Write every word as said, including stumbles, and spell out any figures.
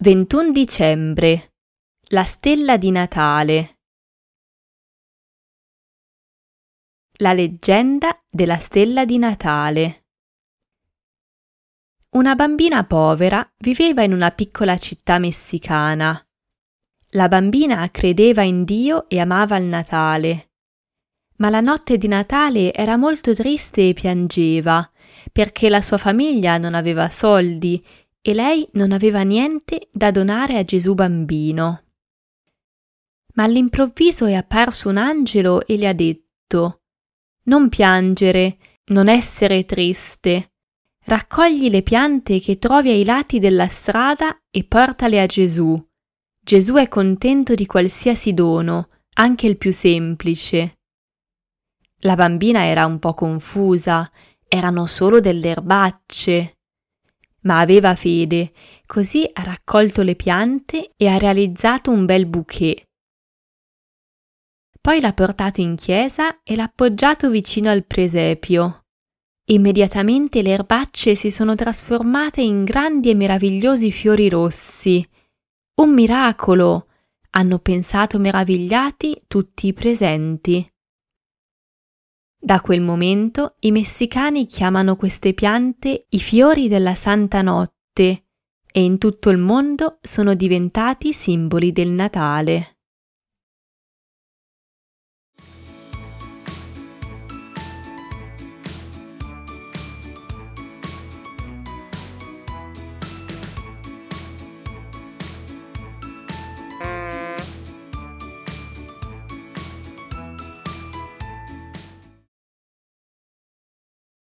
ventuno dicembre. La stella di Natale. La leggenda della stella di Natale. Una bambina povera viveva in una piccola città messicana. La bambina credeva in Dio e amava il Natale. Ma la notte di Natale era molto triste e piangeva, perché la sua famiglia non aveva soldi e lei non aveva niente da donare a Gesù bambino. Ma all'improvviso è apparso un angelo e le ha detto: «Non piangere, non essere triste. Raccogli le piante che trovi ai lati della strada e portale a Gesù. Gesù è contento di qualsiasi dono, anche il più semplice». La bambina era un po' confusa, erano solo delle erbacce. Ma aveva fede, così ha raccolto le piante e ha realizzato un bel bouquet. Poi l'ha portato in chiesa e l'ha appoggiato vicino al presepio. Immediatamente le erbacce si sono trasformate in grandi e meravigliosi fiori rossi. Un miracolo! Hanno pensato meravigliati tutti i presenti. Da quel momento i messicani chiamano queste piante i fiori della Santa Notte e in tutto il mondo sono diventati simboli del Natale.